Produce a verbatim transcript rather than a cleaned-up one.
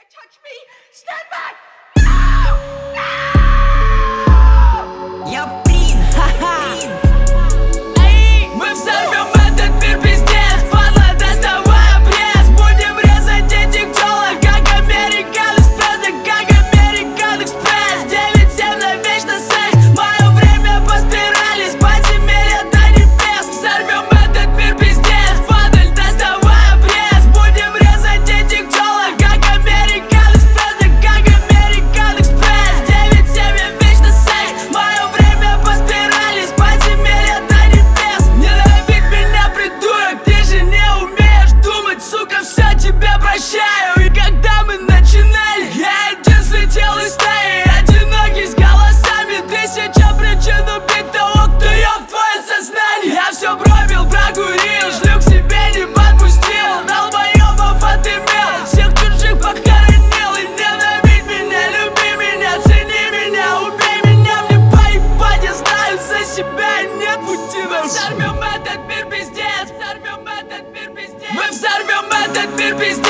touch me! Stand back! No! No! Я Прин, ха-ха. Эй! Мы взорвем этот мир, пиздец! Падла, доставай обрез! Будем резать этих тёлок, как American Express, да как American Express. девять семь на вечно секс. Мое время по спирали, с подземелья до небес. Взорвем этот мир, пиздец! Падаль, доставай обрез! Будем резать этих тёлок, как American Express, да как American Express. девять семь я вечно секс. Мое время по спирали, с подземелья до небес. Ненавидь меня, придурок, ты же не умеешь думать, сука, все тебя прощаю. И когда мы начинали, я один слетел из стаи, одинокий с голосами. Тысяча причин убить того, кто еб твое сознание. Я все пробил, прокурил, шлюх себе не подпустил. Долбоебов отымел, всех чужих похоронил. И ненавидь меня, люби меня, цени меня, убей меня. Мне поебать, я знаю за себя, нет пути. Мы взорвем этот мир, пиздец. Взорвем этот мир, пиздец. Мы взорвем этот мир, пиздец.